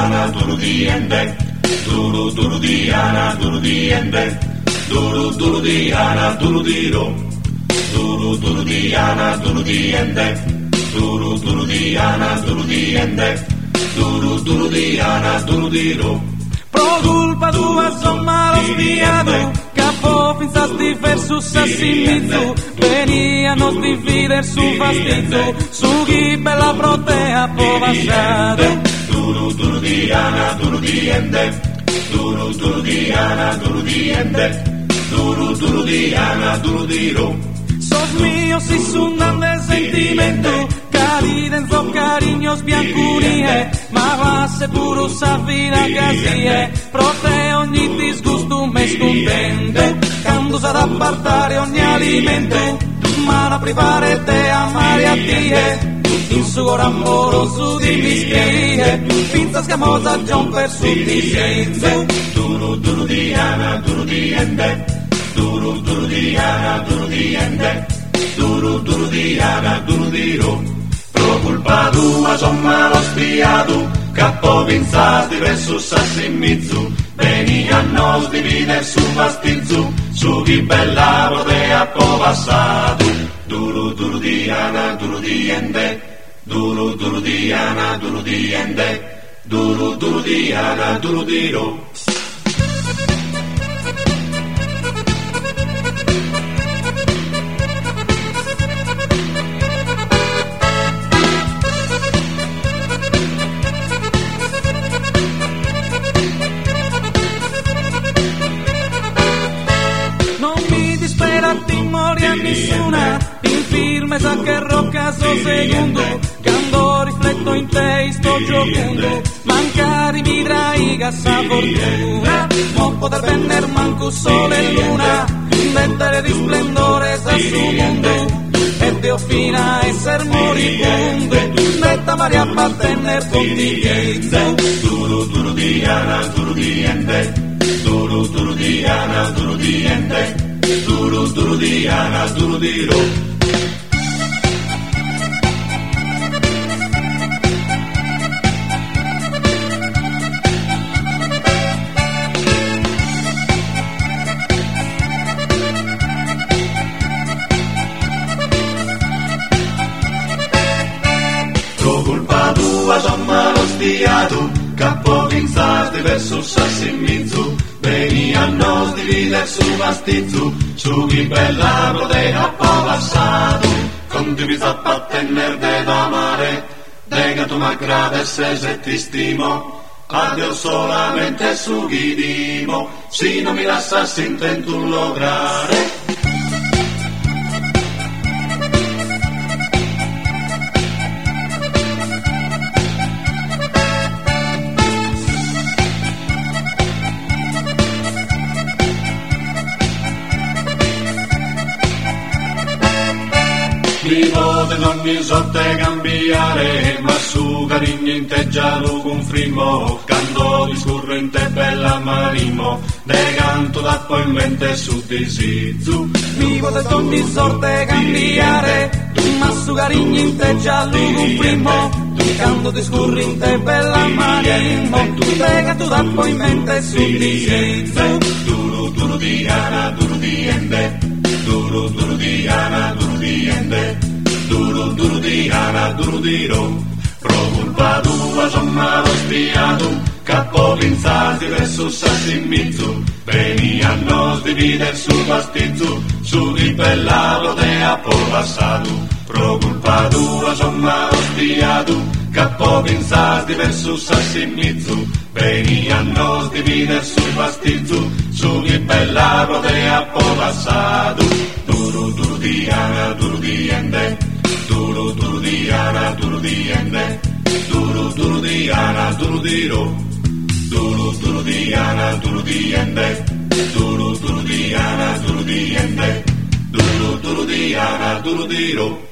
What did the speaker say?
diana, duru diende, duru duru diana, duru diende, duru diana, duru diro, duru diana, duru diende, duru diana, duru diende, duru diana, duru diro. Pro culpa tua son malo spiato, capo pensaste versus assimizzo, venia nos divider su fastidio, su chi bella protea povasciate. Duru diana, duru diende, duru diana, duru diende, duru diana, duru diro. Sos míos y sundan de sentimento, caridenzo cariños biancurie, ma base puro sa vida casie, prote ogni disgusto me scontente, quando sarà apartare ogni alimento, ma non privare te amare a tie, in suo cuore amoroso di mischie, finta scamosa John per su di senza. Duru diana, duru diende, duru diana, duru diende, duru diana, duru diro. Pro culpa tua son malo spiato, capo vinzati versus assimizzu, veni a nos divider su fastizzu, su chi bella protea povassato. Duru diana, duru diende, duru diana, duru diende, duru diana, duru diro. Nessuna infirmesa che rocca so secondo, quando rifletto in te sto giocando, mancare mi draiga sa fortuna, non poter venner manco sole e luna, mettere di splendore sa su mondo, e Dio fina a esser moribondo, metta Maria a tenner contingenza. Duru diana, duru diende, duru diana, duru diende, duru diana, duru diro. Pro culpa tua son malo spiato, capo vinzati versus assimizzu, veni a nos divider su fastizzu, su chi bella protea povassato, condivisa a pattener de domare, dega tu m'aggradesse se ti stimo, a Dio solamente su chi dimo, si non mi lascias intento lograre. Mi vote non mi sorte cambiare, ma su carigno in te già lo confrimo, quando discorre in te bella manimo, de canto da poi in mente su disizzu. Mi vote non mi sorte cambiare, ma su carigno in te già lo confrimo, quando discorre in te bella manimo, de canto da poi in mente su disizzu. Duru diana, duru diende, duru diana, duru diende, duru diana, duru diro. Pro culpa tua son malo spiato, capo vinzati versus assimizzu, veni a nos divider su fastizzu, su chi bella protea povassato. Pro culpa tua son malo spiato, capo vinzati versus assimizzu, veni a nos divider su fastizzu, su chi bella protea povassato. Duru diana, duru diende, duru diana, duru diende, duru diana, duru diro. Duru diana, duru diende, duru diana, duru diende, duru diana, duru diro.